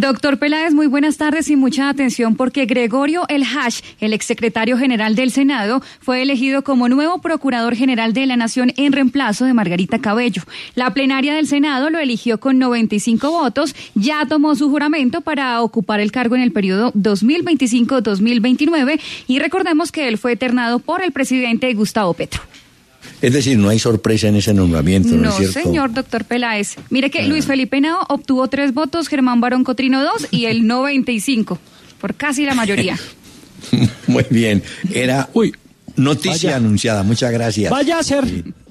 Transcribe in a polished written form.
Doctor Peláez, muy buenas tardes y mucha atención porque Gregorio El Hash, el exsecretario general del Senado, fue elegido como nuevo procurador general de la Nación en reemplazo de Margarita Cabello. La plenaria del Senado lo eligió con 95 votos, ya tomó su juramento para ocupar el cargo en el periodo 2025-2029 y recordemos que él fue eternado por el presidente Gustavo Petro. Es decir, no hay sorpresa en ese nombramiento, ¿no es cierto? No, señor doctor Peláez. Mire que Luis Felipe Henao obtuvo 3 votos, Germán Barón Cotrino 2 y él 95, por casi la mayoría. Muy bien, era noticia anunciada, muchas gracias. Vaya a ser.